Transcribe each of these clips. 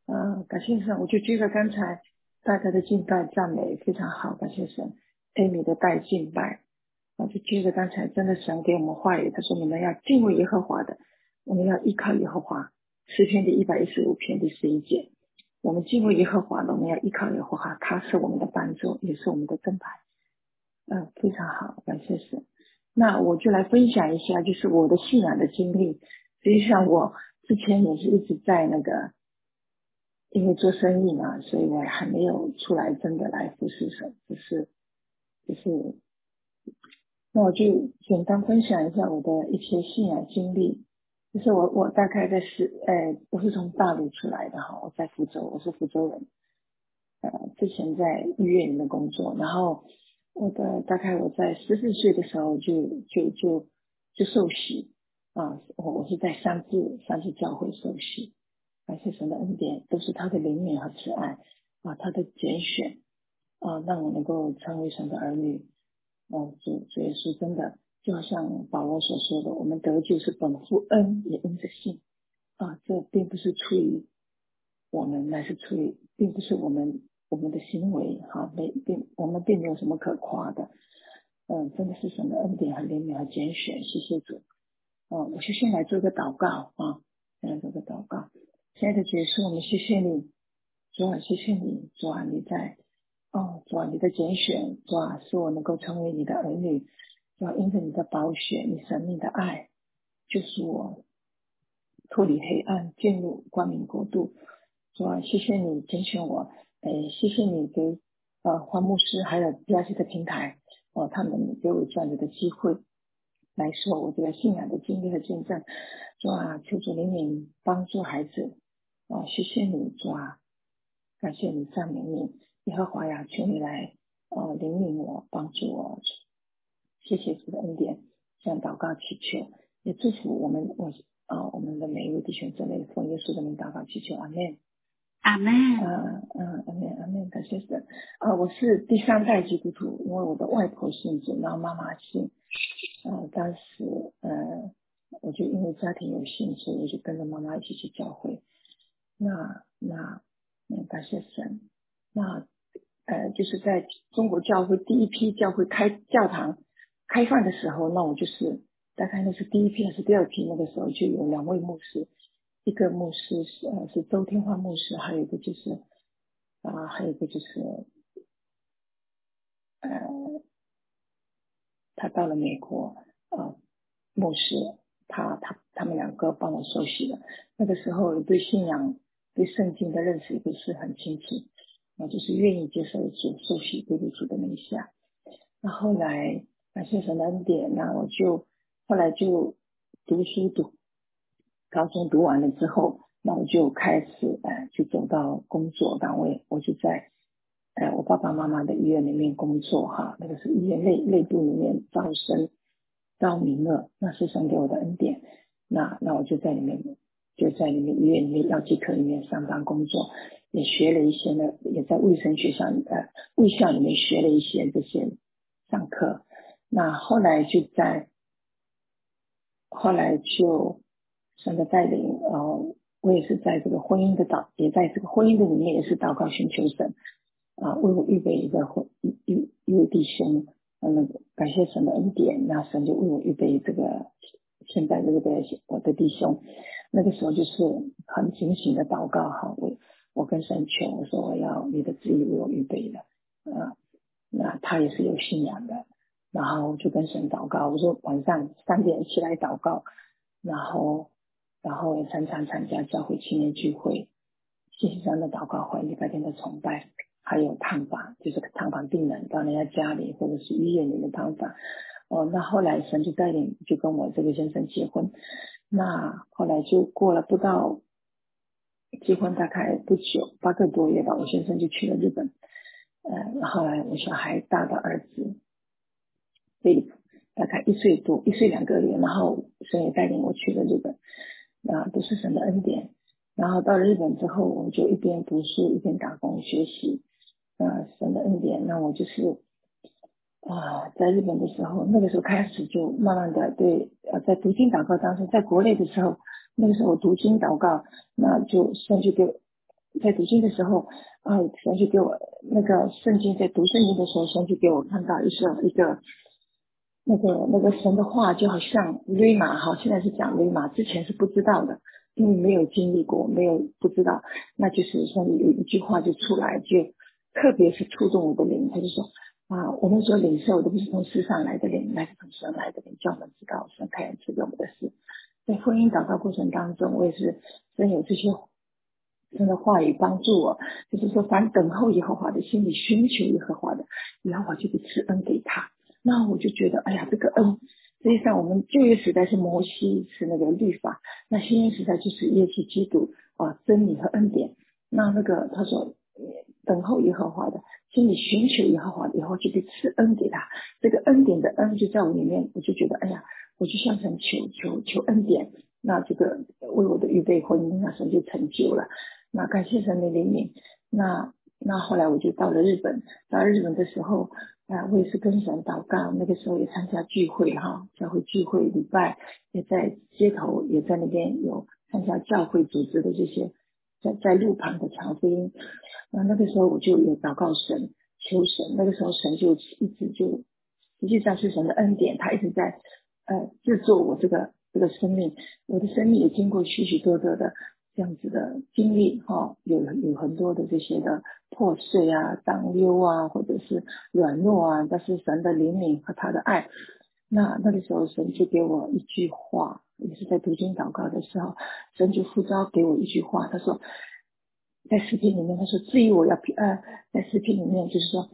感谢神，我就觉得刚才大家的敬拜赞美非常好，感谢神。Amy 的带敬拜，我就觉得刚才真的神给我们话语，他说你们要敬畏耶和华的，我们要依靠耶和华。诗篇第115篇第11节，我们敬畏耶和华的，我们要依靠耶和华，他是我们的帮助，也是我们的盾牌。非常好，感谢神。那我就来分享一下，就是我的信仰的经历。实际上我之前也是一直在因为做生意嘛，所以我还没有出来真的来服侍神，就是，那我就简单分享一下我的一些信仰经历。就是我大概我是从大陆出来的哈，我在福州，我是福州人。之前在医院里面工作，然后大概我在14岁的时候就受洗我是在三自教会受洗。感谢神的恩典，都是他的怜悯和慈爱他的拣选让我能够成为神的儿女。主耶稣真的就好像保罗所说的，我们得救是本乎恩，也因着信这并不是出于我们，乃是出于，并不是我们的行为我们并没有什么可夸的。真的是神的恩典和怜悯和拣选，谢谢主。我就先来做个祷告先来做个祷告。亲爱的主耶稣，我们谢谢你，主啊，谢谢你，主啊，主啊，你的拣选，主啊，使我能够成为你的儿女，主啊，因着你的宝血，你神秘的爱，就是我脱离黑暗，进入光明国度。主啊，谢谢你拣选我，谢谢你给黄牧师还有 BRC 的平台他们给我这样子的机会来说我这个信仰的经历和见证。主啊，求主怜悯帮助孩子谢谢你，主啊，感谢你，赞美你，耶和华呀，求你来怜悯我，帮助我。谢谢主的恩典，这样祷告祈求，也祝福我们的每一位弟兄姊妹，奉耶稣的名祷告祈求，阿门。 阿门。 阿门，阿门，感谢神。我是第三代基督徒，因为我的外婆信主，然后妈妈信。当时我就因为家庭有信，所以我就跟着妈妈一起去教会。感谢神。就是在中国教会第一批教会教堂开放的时候，那我就是大概那是第一批还是第二批，那个时候就有2位牧师，一个牧师是周天化牧师，还有一个就是他到了美国牧师，他们2个帮我受洗了。那个时候对信仰对圣经的认识不是很清楚，就是愿意接受主受洗归入主的名下。那后来感谢神的恩典，那我就后来就高中读完了之后，那我就开始就走到工作岗位，我就在我爸爸妈妈的医院里面工作那个是医院内部里面招名额，那是神给我的恩典。那我就在里面医院里面药剂科里面上班工作，也学了一些呢，也在卫生学校卫校里面学了一些这些上课。那后来神的带领我也是在这个婚姻的里面也是祷告寻求神为我预备一位弟兄。感谢神的恩典，那神就为我预备这个现在我的弟兄。那个时候就是很警醒的祷告我跟神求，我说我要你的旨意为我预备的那他也是有信仰的，然后就跟神祷告，我说晚上3点起来祷告，然后也常常参加教会青年聚会、信息上的祷告会、礼拜天的崇拜，还有探访，就是探访病人到人家家里或者是医院里面探访。那后来神就带领就跟我这个先生结婚，那后来就过了不到结婚大概不久8个多月吧，我先生就去了日本。后来我小孩大的儿子大概1岁多1岁2个月，然后神也带领我去了日本，那都是神的恩典。然后到了日本之后，我就一边读书一边打工学习神的恩典。那我就是在日本的时候，那个时候开始就慢慢的在读经祷告当中，在国内的时候，那个时候我读经祷告，那就神就在读经的时候，神就给我那个圣经，在读圣经的时候，神就给我看到一个那个神的话，就好像瑞玛哈，现在是讲瑞玛，之前是不知道的，因为没有经历过，没有不知道，那就是说有一句话就出来，就特别是触动我的灵，他就说我们所领受的不是从世上来的灵，乃是从神来的灵，叫我们知道神开恩赐给我们的事。在婚姻祷告过程当中，我也是真有这些神的话语帮助我，就是说凡等候耶和华的，心里寻求耶和华的，耶和华就会赐恩给他。那我就觉得，哎呀，这个恩，实际上我们旧约时代是摩西是那个律法，那新约时代就是耶稣基督真理和恩典。那个他说，等候耶和华的，心里寻求耶和华的，以后就会赐恩给他。这个恩典的恩就在我里面，我就觉得，哎呀，我就向神求恩典。那这个为我的预备婚姻，那神就成就了。那感谢神的怜悯。那后来我就到了日本，到日本的时候，我也是跟神祷告，那个时候也参加聚会哈，教会聚会礼拜，也在街头，也在那边有参加教会组织的这些，在路旁的传福音。那个时候我就有祷告神，求神，那个时候神就一直就，实际上是神的恩典，他一直在制作我这个生命，我的生命也经过许许多多的这样子的经历哈，有很多的这些的破碎啊、挡溜啊，或者是软弱啊，但是神的怜悯和他的爱，那个时候神就给我一句话，也是在读经祷告的时候，神就呼召给我一句话，他说，在诗篇里面，他说至于我要在诗篇里面就是说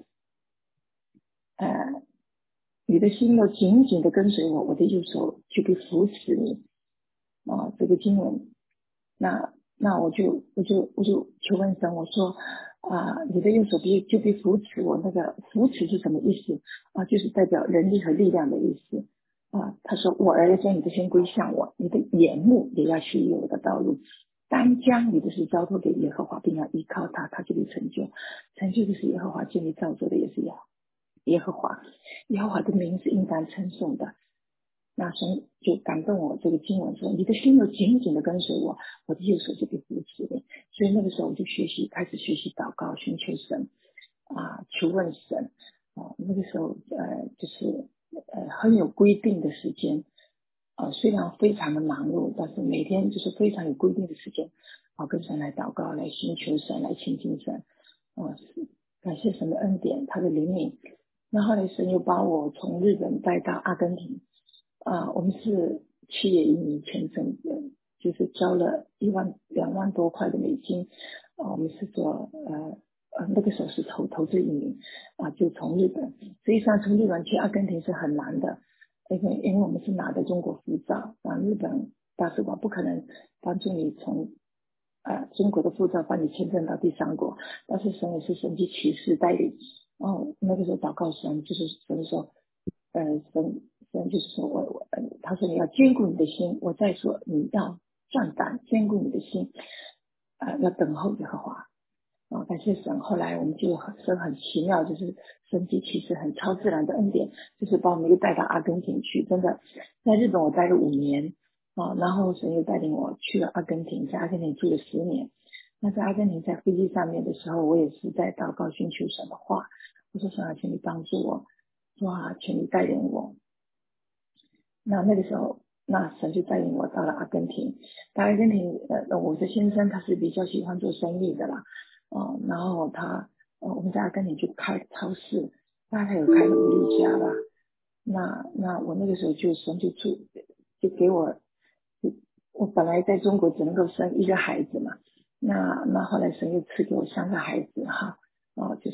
呃你的心要紧紧的跟随我，我的右手就会扶持你这个经文。那我就求问神，我说你的右手就必扶持我，那个扶持是什么意思就是代表人力和力量的意思他说我儿要将你的心归向我，你的眼目也要去我的道路，单将你的事交托给耶和华，并要依靠他，他就会成就。成就就是耶和华建立造作的，也是耶和华，耶和华的名字应当称颂的。那神就感动我，这个经文说，你的心要紧紧的跟随我，我的右手就被扶持你。所以那个时候我就开始学习祷告，寻求神求问神那个时候就是很有规定的时间虽然非常的忙碌，但是每天就是非常有规定的时间跟神来祷告，来寻求神，来亲近神感谢神的恩典，他的怜悯。那后来神又把我从日本带到阿根廷我们是企业移民签证的，就是交了2万多块的美金我们是做那个时候是投资移民就从日本，实际上从日本去阿根廷是很难的，因为我们是拿的中国护照日本大使馆不可能帮助你从中国的护照帮你签证到第三国，但是神也是神迹骑士带领那个时候祷告神就是神说神就是说他说你要坚固你的心，我再说你要壮胆坚固你的心要等候耶和华感谢神。后来我们就神很奇妙，就是神迹其实很超自然的恩典，就是把我们又带到阿根廷去。真的，在日本我待了5年然后神又带领我去了阿根廷，在阿根廷住了10年。那在阿根廷在飞机上面的时候，我也是在祷告寻求神的话，我说神请你帮助我，请你带领我。那个时候，那神就带领我到了阿根廷。到阿根廷，我的先生他是比较喜欢做生意的啦，然后我们在阿根廷就开超市，大概有开了5、6家吧。那我那个时候神就给我，我本来在中国只能够生一个孩子嘛，那后来神又赐给我3个孩子哈，就是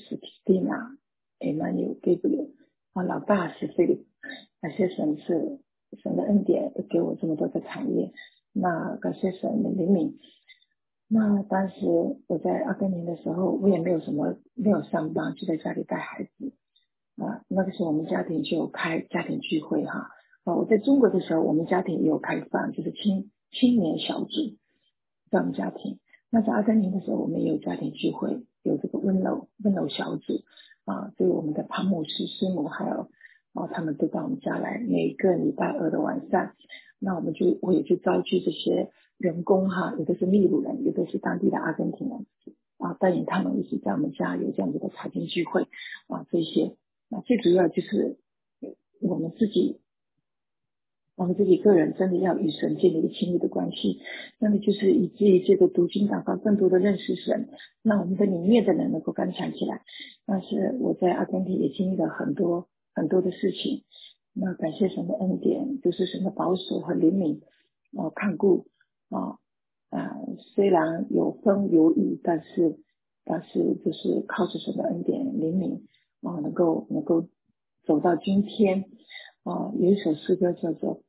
Christina、Emmanuel、Gabriel，老大是菲利，感谢神的恩典给我这么多的产业，那感谢神的怜悯。那当时我在阿根廷的时候，我也没有上班，就在家里带孩子那个时候我们家庭就有开家庭聚会哈我在中国的时候，我们家庭也有开放，就是青年小组在我们家庭。那在阿根廷的时候，我们也有家庭聚会，有这个温柔小组所以我们的潘牧师师母还有他们都到我们家来，每个礼拜二的晚上，那我也去召集这些员工哈，有的是秘鲁人，有的是当地的阿根廷人， 带领他们一起在我们家有这样子的查经聚会这些最主要就是我们自己个人真的要与神建立一个亲密的关系，那么就是以至于这个读经祷告更多的认识神，让我们的里面的人能够刚强起来。但是我在阿根廷也经历了很多很多的事情，那感谢神的恩典，就是神的保守和怜悯看顾虽然有风有雨，但是就是靠着神的恩典怜悯能够走到今天有一首诗歌叫做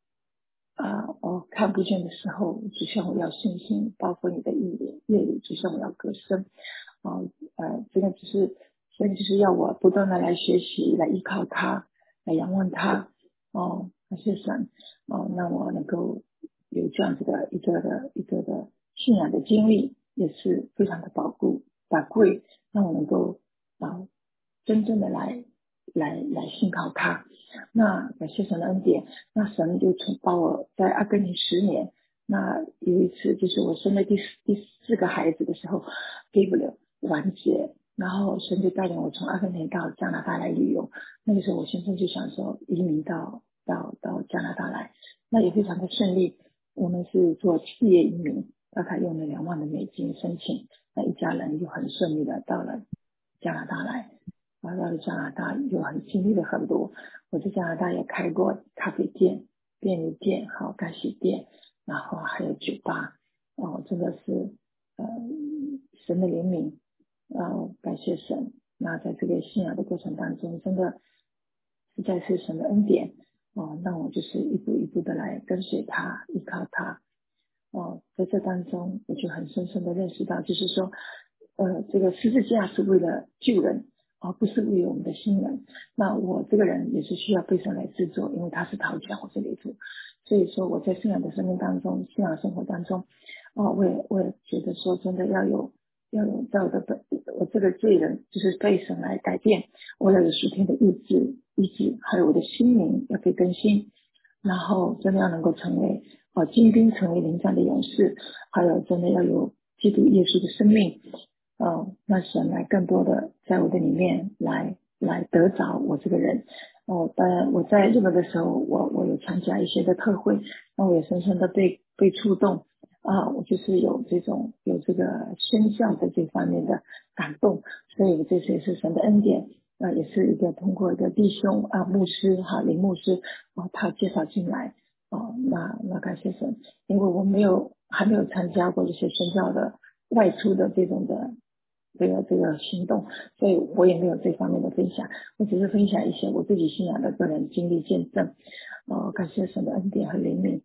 看不见的时候，只像我要信心，暴风雨的夜里，只像我要歌声这个所以就是要我不断的来学习，来依靠他，来仰望他感谢神让我能够有这样子的一个的信仰的经历，也是非常的宝贵，让我能够真正的来信靠他。那感谢神的恩典，那神就把我在阿根廷10年。那有一次就是我生了第四个孩子的时候 Gabriel 完结，然后神就带领我从阿根廷到加拿大来旅游。那个时候我先生就想说移民到加拿大来，那也非常的顺利。我们是做企业移民，大概用了2万的美金申请，那一家人就很顺利的到了加拿大来。到了加拿大就很经历了很多，我在加拿大也开过咖啡店、便利店、干洗店，然后还有酒吧真的是神的怜悯感谢神。那在这个信仰的过程当中，真的实在是神的恩典让我就是一步一步的来跟随他，依靠他在这当中我就很深深的认识到，就是说这个十字架是为了救人而不是为了我们的新人。那我这个人也是需要被神来制作，因为他是陶匠，我是泥土。所以说我在信仰的生命当中，信仰生活当中我也觉得说真的要有在我这个罪人就是被神来改变，我要有属天的意志，还有我的心灵要被更新，然后真的要能够成为精兵，成为灵战的勇士，还有真的要有基督耶稣的生命那神来更多的在我的里面来得着我这个人当然我在日本的时候我有参加一些的特会，那我也深深的被触动我就是有这个宣教的这方面的感动，所以这些是神的恩典也是一个通过一个弟兄牧师林牧师他介绍进来那感谢神，因为我还没有参加过这些宣教的外出的这种的这个行动，所以我也没有这方面的分享，我只是分享一些我自己信仰的个人经历见证感谢神的恩典和怜悯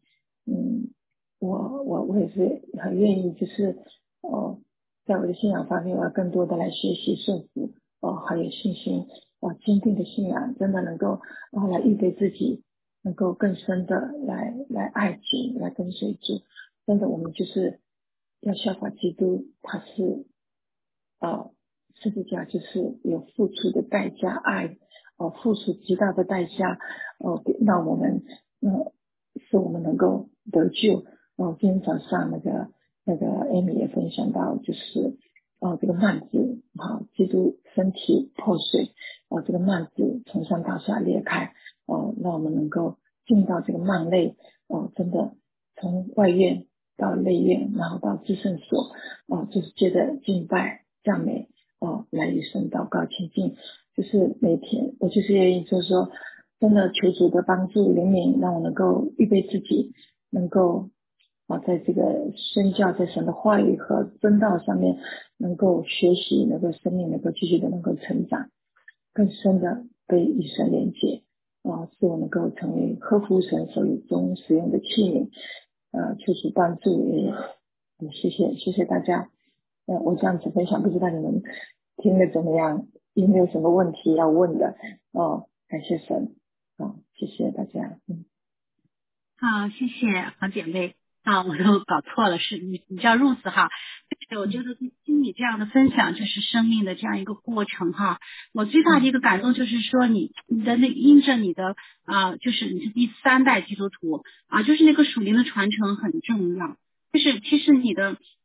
我也是很愿意就是在我的信仰方面我要更多的来学习顺服还有信心坚定的信仰真的能够来预备自己能够更深的来爱主，来跟随主。真的我们就是要效法基督，他是十字架就是有付出的代价，爱付出极大的代价让我们使我们能够得救今天早上那个 Amy 也分享到就是这个幔子基督身体破碎这个幔子从上到下裂开让我们能够进到这个幔内真的从外院到内院，然后到至圣所就是接着敬拜赞美来与神祷告亲近，就是每天我就是愿意就是说真的求主的帮助怜悯，让我能够预备自己能够在这个宣教在神的话语和真道上面能够学习，能够生命能够继续的能够成长，更深的被与神连接使我能够成为合乎神手里中使用的器皿求主帮助也谢谢大家我这样子分享不知道你们听得怎么样，有没有什么问题要问的感谢神谢谢大家好，谢谢好姐妹我都搞错了，是你叫 Ruth 哈。我觉得听你这样的分享，就是生命的这样一个过程哈。我最大的一个感动就是说你的那印证你的就是你是第3代基督徒就是那个属灵的传承很重要。就是其实你的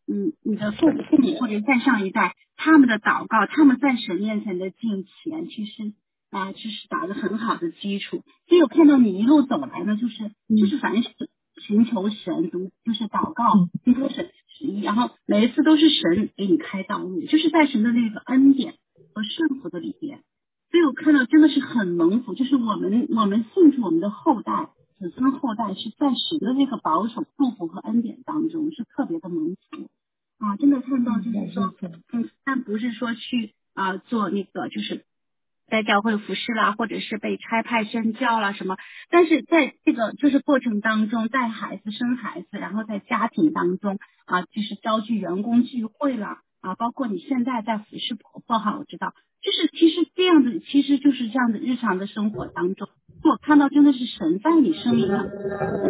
你的父母或者在上一代他们的祷告，他们在神面前的敬虔，其实就是打得很好的基础。所以我看到你一路走来呢，就是凡是寻求神，就是祷告，寻求神的旨意，然后每一次都是神给你开道路，就是在神的那个恩典和顺服的里边。所以我看到真的是很蒙福，就是我们信主，我们的后代子孙后代是在神的那个保守祝福和恩典当中，是特别的蒙福真的看到就是说，但不是说去做那个就是在教会服侍啦，或者是被差派宣教啦什么，但是在这个就是过程当中，带孩子生孩子，然后在家庭当中就是招聚员工聚会啦包括你现在在服侍婆婆我知道，就是其实这样子，其实就是这样的日常的生活当中，我看到真的是神在你生命上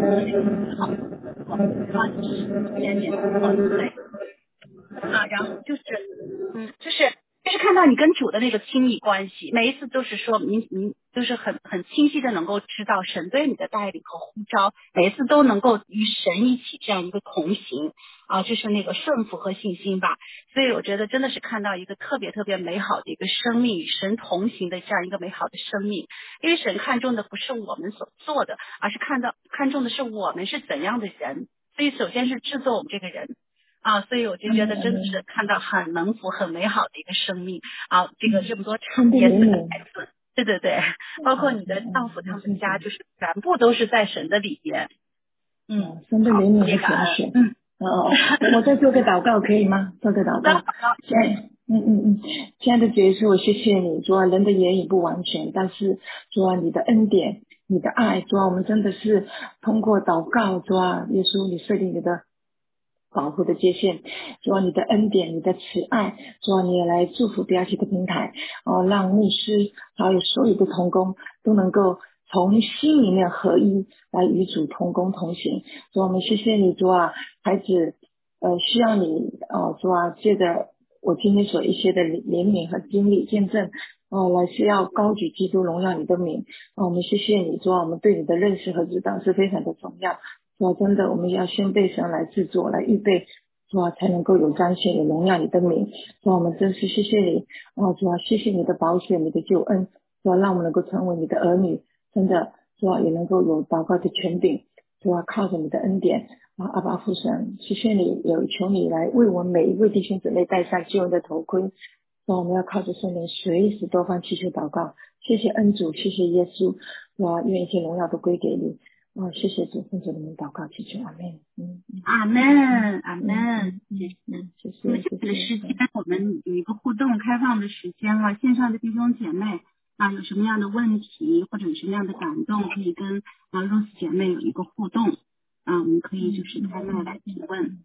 一点点对然后就是看到你跟主的那个亲密关系，每一次都是说你就是很清晰的能够知道神对你的带领和呼召，每一次都能够与神一起这样一个同行就是那个顺服和信心吧。所以我觉得真的是看到一个特别特别美好的一个生命，与神同行的这样一个美好的生命。因为神看重的不是我们所做的，而是看重的是我们是怎样的人。所以首先是制作我们这个人所以我就觉得真的是看到很蒙福、很美好的一个生命这个这么多产业4个孩子，对对对，包括你的丈夫他们家，就是全部都是在神的里边。 神的灵敏和拣选。我再做个祷告可以吗？做个祷告。亲爱的主耶稣，我谢谢你，主人的言语不完全，但是主你的恩典、你的爱，主我们真的是通过祷告，主耶稣你设定你的保护的界限，主你的恩典、你的慈爱，主你也来祝福BRT的平台让牧师还有所有的同工都能够从心里面合一，来与主同工同行。主我们谢谢你，主孩子需要你主借着我今天所一些的怜悯和经历见证来是要高举基督，荣耀你的名我们谢谢你，主我们对你的认识和知道是非常的重要。真的我们要先被神来制作，来预备才能够有彰显有荣耀你的名。我们真是谢谢你谢谢你的保险、你的救恩让我们能够成为你的儿女，真的也能够有祷告的权柄靠着你的恩典阿爸父神，谢谢你，有求你来为我们每一位弟兄姊妹戴上救恩的头盔我们要靠着圣灵随时多方祈求祷告。谢谢恩主，谢谢耶稣愿一切荣耀都归给你谢谢主，奉主的名祷告祈求，阿门。 阿门，阿门。 谢谢。 那么这个时间我们有一个互动开放的时间线上的弟兄姐妹有什么样的问题或者有什么样的感动，可以跟Rose 姐妹有一个互动我们可以就是开麦来提问。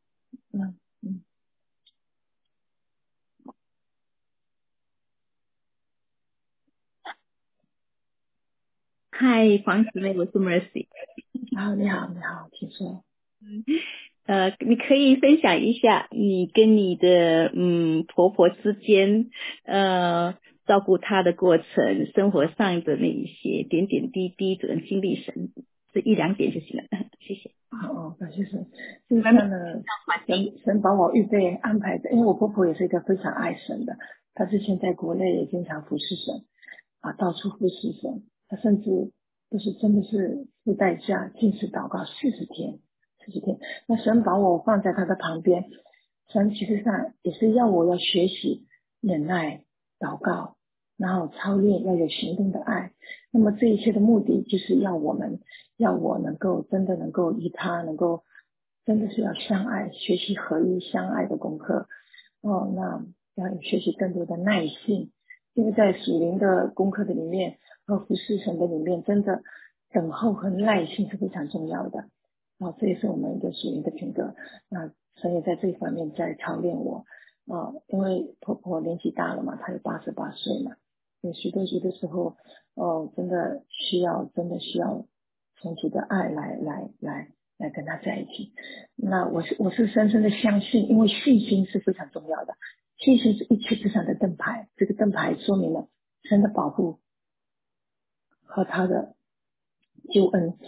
嗨，黄姊妹，我是 Mercy。 你好，你好，请说。 你可以分享一下你跟你的婆婆之间照顾她的过程，生活上的那一些点点滴滴，只能经历神这1-2点就行了。谢谢。 感谢神。就像呢，神把我预备安排的，因为我婆婆也是一个非常爱神的，她之前在国内也经常服侍神到处服侍神，她甚至就是真的是付代价禁食祷告40天。那神把我放在他的旁边，神其实上也是要我要学习忍耐祷告，然后操练要有行动的爱。那么这一切的目的就是要我能够真的能够与他能够真的是要相爱，学习合一相爱的功课那要学习更多的耐性，因为在属灵的功课的里面和服侍神的里面，真的等候和耐性是非常重要的这也是我们一个属灵的品格。那神也在这一方面在操练我因为婆婆年纪大了嘛，她有88岁嘛，有许多的时候真的需要从主的爱来跟她在一起。那我是深深的相信，因为信心是非常重要的，信心是一切之上的盾牌，这个盾牌说明了神的保护和他的救恩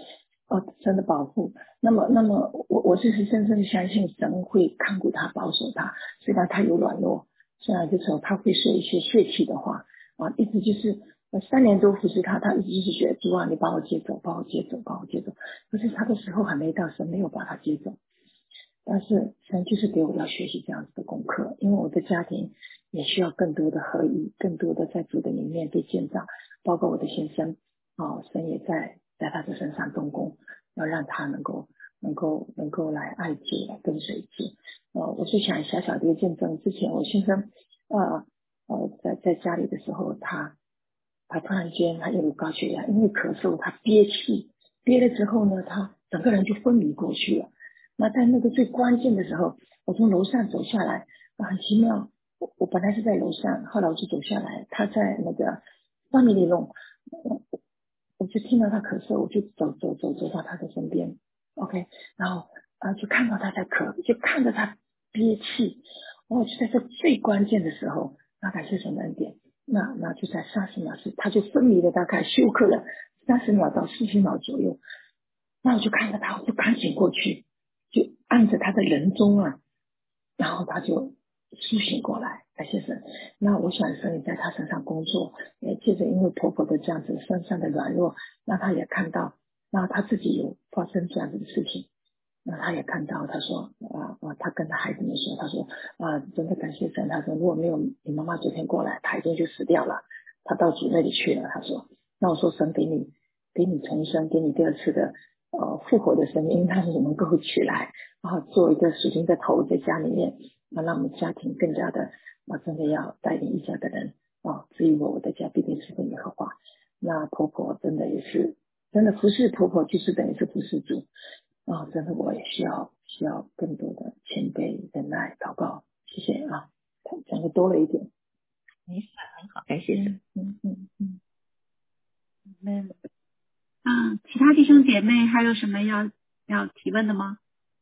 神的保护。那么我是深深的相信神会看顾他，保守他，虽然他有软弱，虽然这时候他会说一些泄气的话一直就是3年多服侍他，他一直就是觉得主啊，你把我接走，把我接走，把我接走。可是他的时候还没到，神没有把他接走。但是神就是给我要学习这样子的功课，因为我的家庭也需要更多的合一，更多的在主的里面被建造，包括我的先生神也在他的身上动工，要让他能够来爱主，来跟随主。我是想小小的一个见证，之前我先生在家里的时候，他突然间他有高血压，因为咳嗽他憋气，憋了之后呢，他整个人就昏迷过去了。那在那个最关键的时候，我从楼上走下来，很奇妙，我本来是在楼上，后来我就走下来，他在那个外面那弄，我就听到他咳嗽，我就走到他的身边 ，OK， 然后就看到他在咳，就看着他憋气，就在这最关键的时候，那感谢神的恩典，那就在30秒时，他就昏迷了，大概休克了30秒到40秒左右，那我就看着他，我就赶紧过去。就按着他的人中然后他就苏醒过来，感谢神。那我想神也在他身上工作，也借着因为婆婆的这样子身上的软弱，让他也看到，那他自己有发生这样子的事情，那他也看到，他说他跟他孩子们说，他说真的感谢神，他说如果没有你妈妈昨天过来，他已经就死掉了，他到主那里去了，他说。那我说神给你重生，给你第二次的复活的生命，让你能够起来，然后做一个属灵的头在家里面，让我们家庭更加的真的要带领一家的人至于我的家必定是跟耶和华。那婆婆真的也是真的服侍婆婆，就是等于是服侍主真的我也需要更多的谦卑忍耐祷告，谢谢讲的多了一点， 没事，很好，感谢神。 其他弟兄姐妹还有什么要提问的吗？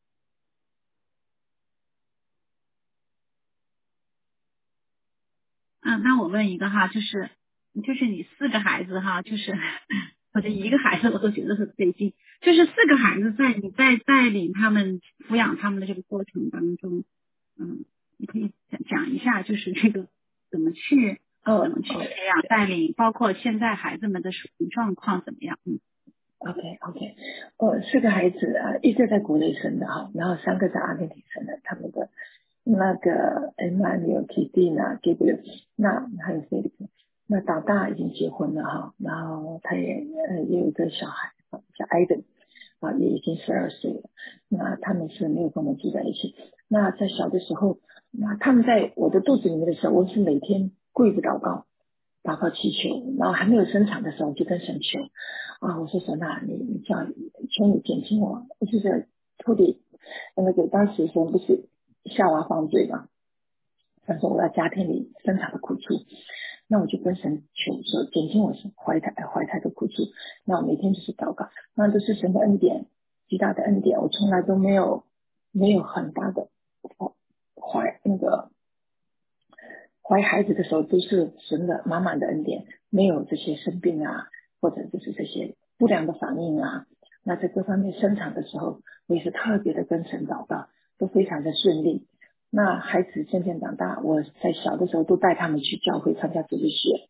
那我问一个哈，就是你4个孩子哈，就是或者1个孩子我都觉得很费劲，就是4个孩子你在带领他们抚养他们的这个过程当中，你可以讲一下，就是这个怎么去培养带领，包括现在孩子们的属灵状况怎么样 OK， 4个孩子一个在国内生的然后3个在阿根廷生的，他们的那个 Emmanuel、Kittina、Gabriel， 那还有菲利普，那老大已经结婚了然后他也有一个小孩叫 Aiden 也已经12岁了，那他们是没有跟我们住在一起。那在小的时候，那他们在我的肚子里面的时候，我是每天跪着祷告祈求，然后还没有生产的时候就跟神求我说神你求你减轻我就是托底那个当时神不是夏娃犯罪嘛，他说我要家庭里生产的苦楚，那我就跟神求说减轻我怀胎的苦楚，那我每天就是祷告，那都是神的恩典，极大的恩典，我从来都没有很大的怀孩子的时候都是神的满满的恩典，没有这些生病或者就是这些不良的反应那在各方面生产的时候，我也是特别的跟神祷告，都非常的顺利。那孩子渐渐长大，我在小的时候都带他们去教会参加主日学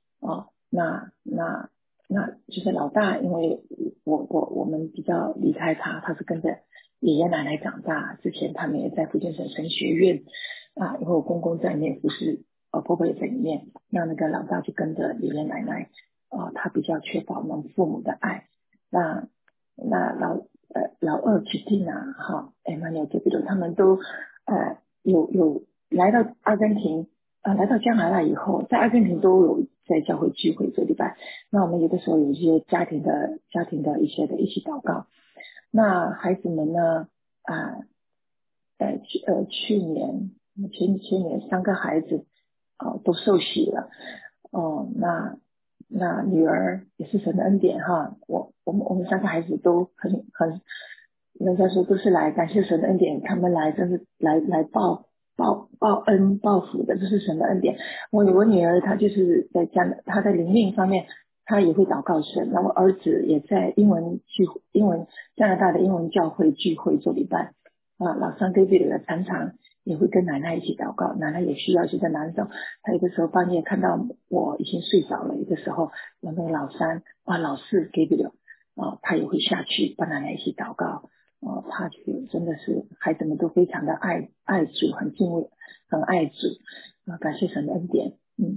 那就是老大，因为我们比较离开他是跟着爷爷奶奶长大，之前他们也在福建省神学院因为我公公在里面服侍婆婆也在里面，那个老大就跟着爷爷奶奶他比较缺乏我们父母的爱。那老二 Christina Emmanuel Gabriel 他们都有来到阿根廷来到加拿大以后，在阿根廷都有在教会聚会做礼拜，那我们有的时候有一些家庭的一些的一起祷告。那孩子们呢去年前年3个孩子都受洗了那女儿也是神的恩典我们3个孩子都很人家说都是来感谢神的恩典，他们来真是来报恩报福的，这是神的恩典。我有个女儿，她就是她在灵命方面他也会祷告神。那我儿子也在加拿大的英文教会聚会做礼拜老三 David 常常也会跟奶奶一起祷告，奶奶也需要就在哪里走。他有的时候半夜看到我已经睡着了，有的时候有那个老四 David 他也会下去帮奶奶一起祷告。他真的是孩子们都非常的爱主，很敬畏，很爱主感谢神的恩典。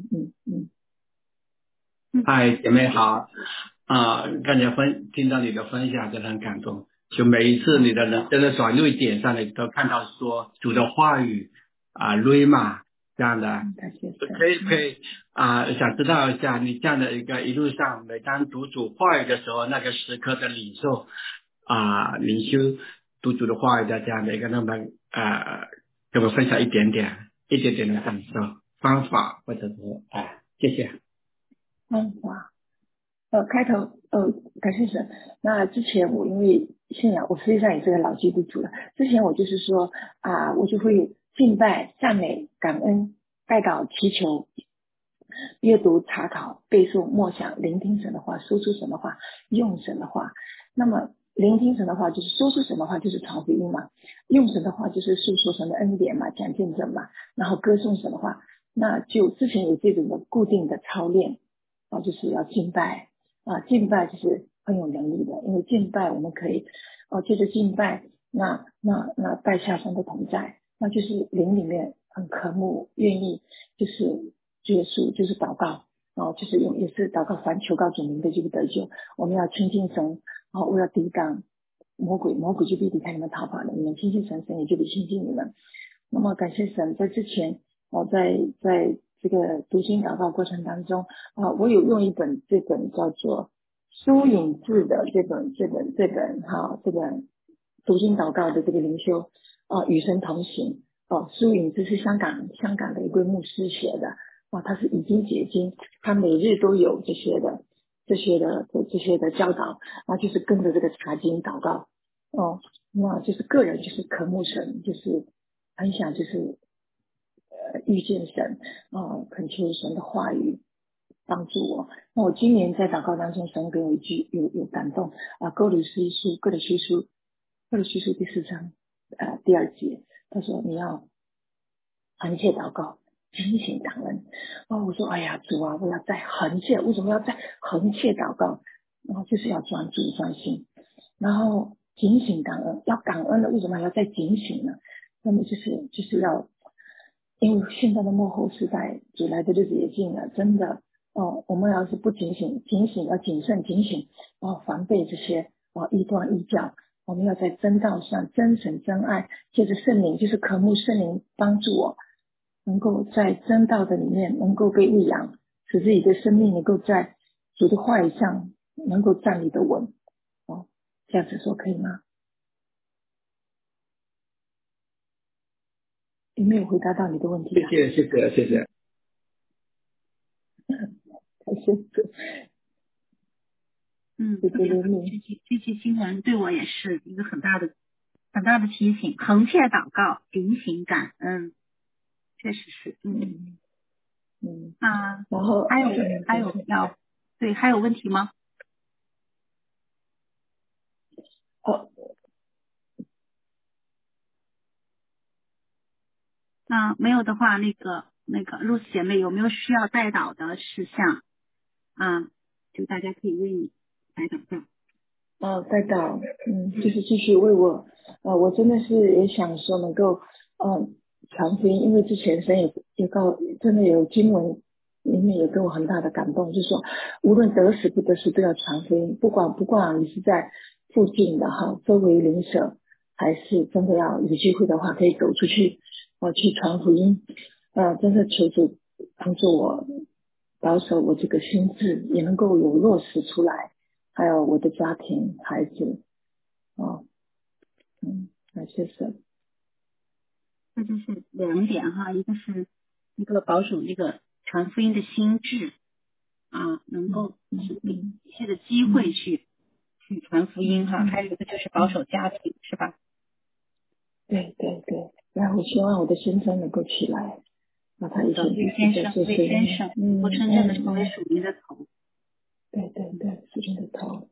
嗨，姐妹好刚才听到你的分享真的很感动，就每一次你的人生的转捩点上你都看到说主的话语瑞玛这样的感谢神。 可以想知道一下你这样的一路上，每当读主话语的时候，那个时刻的领受灵修读主的话语的这样的那么跟我分享一点点的感受方法，或者是谢谢。 方法开头感谢神。那之前我因为信仰，我实际上也是个老基督徒了。之前我就是说我就会敬拜、赞美、感恩、代祷、祈求、阅读、查考、背诵、默想、聆听神的话、说出神的话、用神的话。那么聆听神的话就是说出神的话，就是传福音嘛；用神的话就是诉说神的恩典嘛，讲见证嘛，然后歌颂神的话。那就之前有这种的固定的操练就是要敬拜敬拜就是很有能力的，因为敬拜我们可以借着敬拜那拜下神的同在，那就是灵里面很渴慕愿意就是耶稣就是祷告就是也是祷告凡求告主名的这个得救。我们要亲近神为了抵挡魔鬼就必离开你们逃跑了，你们亲近神，神也就必亲近你们。那么感谢神，在之前在这个读经祷告过程当中我有用这本叫做苏引智的这本读经祷告的这个灵修与神同行苏引智是香港的一位牧师写的他是已经解经，他每日都有这些的教导就是跟着这个查经祷告那就是个人就是渴慕神，就是很想就是遇见神恳求神的话语帮助我。那我今年在祷告当中，神给我一句有感动哥林西书第4章第2节，他说你要恒切祷告，警醒感恩我说哎呀主我要在恒切，为什么要在恒切祷告？然后就是要专注专心，然后警醒感恩，要感恩了为什么还要再警醒呢？那么就是要，因为现在的末后时代，主来的日子也近了，真的我们要是不警醒要谨慎警醒防备这些异端异教。我们要在真道上真神真爱，借着圣灵就是渴慕圣灵帮助我能够在真道的里面能够被喂养，使自己的生命能够在主的话语上能够站立得稳这样子说可以吗？有没有回答到你的问题谢谢。 感谢主这些经文对我也是一个很大的提醒，恒切祷告，警醒感恩，确实是然后还有问题吗？没有的话，那个露丝姐妹有没有需要代祷的事项就大家可以为你代祷代祷就是继续为我我真的是也想说能够传福音，因为之前神也真的有经文里面也给我很大的感动，就是说无论得死不得死都要传福音，不管你是在附近的周围邻舍，还是真的要有机会的话可以走出去去传福音真的求主帮助我保守我这个心智也能够有落实出来，还有我的家庭孩子感谢神。 这就是2点一个是一个保守这个传福音的心智能够有一些的机会去传福音还有一个就是保守家庭是吧？ 对，然后我希望我的先生能够起来他以前魏先生能够真正的成为属灵的头。 对对对，父亲的头。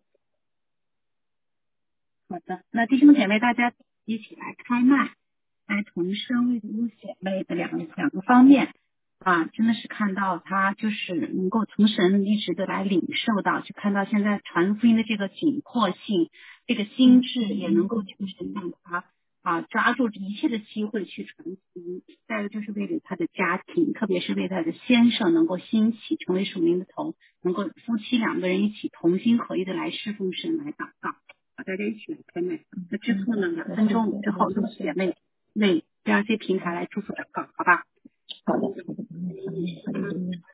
好的，那弟兄姐妹，大家一起来开麦，来同声为弟兄姐妹的两个方面啊，真的是看到他就是能够从神一直的来领受到，就看到现在传福音的这个紧迫性，这个心智也能够就是让他抓住一切的机会去传福音。再一个就是为了他的家庭，特别是为他的先生能够兴起成为属灵的头，能够夫妻两个人一起同心合意的来侍奉神来祷告。好，大家一起来开麦。那之后呢，2分钟之后，姐妹为这样一些平台来祝福祷告，好吧？ 好的，好的，好的，好的。